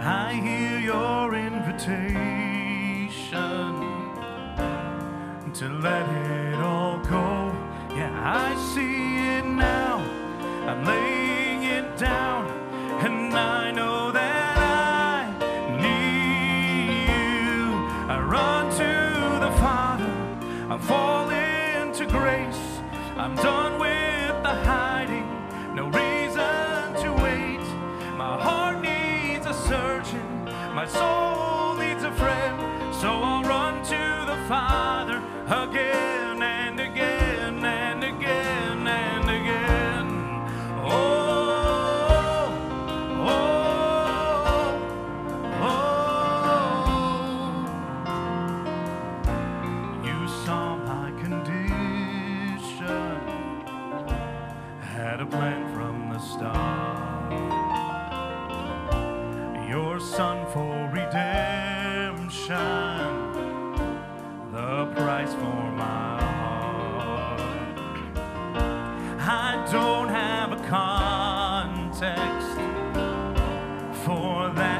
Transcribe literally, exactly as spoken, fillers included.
I hear your invitation to let it all go. Yeah, I see it now. I'm laying it down, and I know that I need you. I run to the Father. I fall into grace. I'm done with the hiding. No reason to wait. My heart needs a surgeon. My soul needs a friend. So I'll run to the Father again and again and again and again. Oh, oh, oh. You saw my condition, had a plan from the start. Your Son for redemption, the price for my heart. I don't have a context for that.